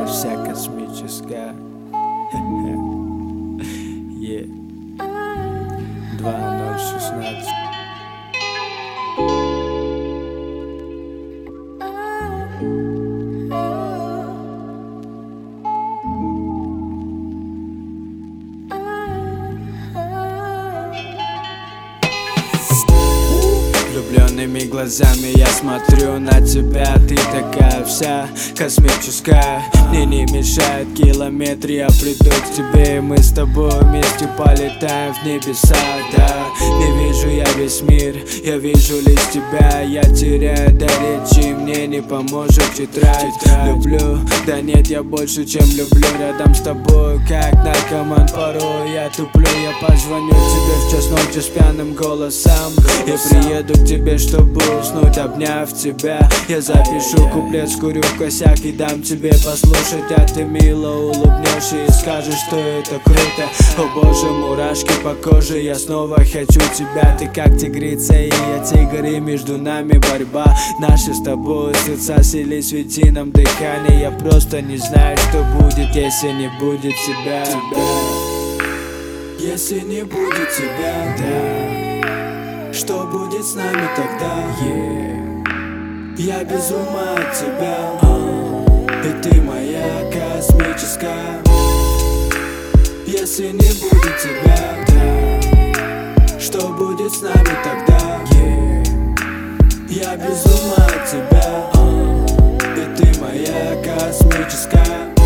вся космическая. 2016. Влюбленными глазами я смотрю на тебя. Ты такая вся космическая. Мне не мешает километры, я приду к тебе, и мы с тобой вместе полетаем в небеса. Да, не вижу я весь мир, я вижу лишь тебя. Я теряю до речи, мне не поможет тетрадь. Люблю, да нет, я больше чем люблю. Рядом с тобой, как наркоман, порой я туплю. Я позвоню тебе в час ночи с пьяным голосом. Я приеду к тебе, чтобы уснуть, обняв тебя. Я запишу куплет, скурю косяк и дам тебе послушать. А ты мило улыбнешься и скажешь, что это круто. О боже, мурашки по коже, я снова хочу тебя. Ты как тигрица и я тигр, и между нами борьба. Наши с тобой сердца слились в едином дыхании. Я просто не знаю, что будет, если не будет тебя. Если не будет тебя, да. Что будет с нами тогда? Я без ума от тебя, и ты моя космическая. Если не будет тебя, да. Что будет с нами тогда? Я без ума от тебя, и ты моя космическая.